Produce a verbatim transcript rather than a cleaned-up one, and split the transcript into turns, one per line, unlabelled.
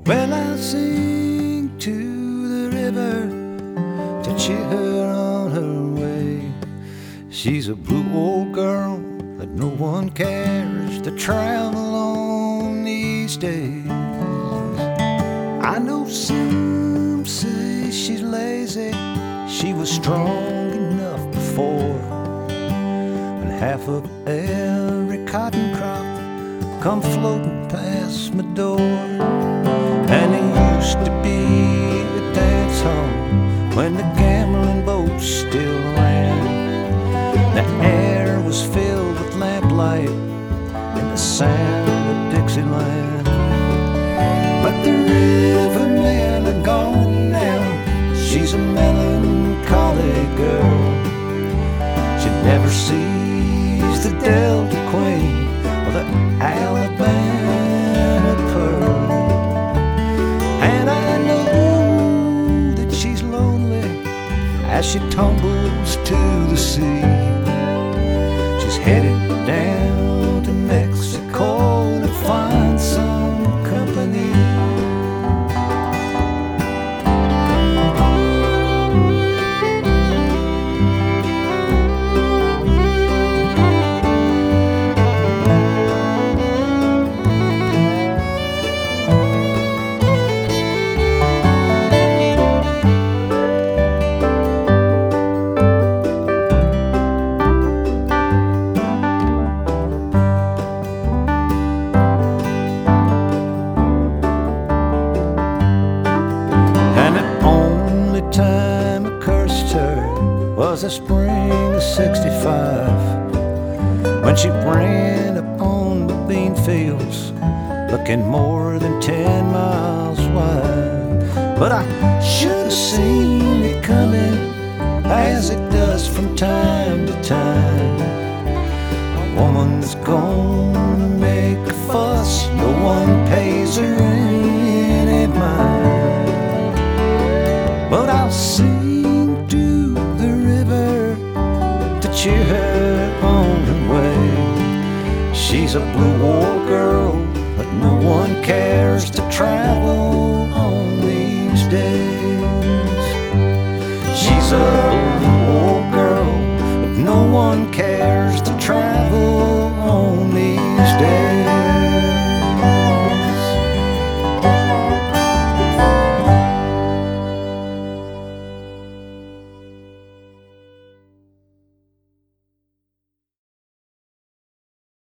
Well, I sing to the river to cheer her on her way. She's a blue old girl that no one cares to travel on these days. I know some say she's lazy. She was strong enough before, and half of every cotton crop come floating past my door. And it used to be a dance hall when the gambling boats still ran. The air was filled with lamplight and the sound of Dixieland. But the rivermen are gone now. She's a melancholy girl. She never sees the Delta Queen or the Alabama Pearl. And I know that she's lonely as she tumbles to the sea. She's headed down to Mexico to find some company. Time I cursed her was the spring of sixty-five, when she ran up on the bean fields looking more than ten miles wide. But I should have seen it coming, as it does from time to time. A woman that's gonna make a fuss, no one pays her any mind. But I'll sing to the river to cheer her on her way. She's a blue old girl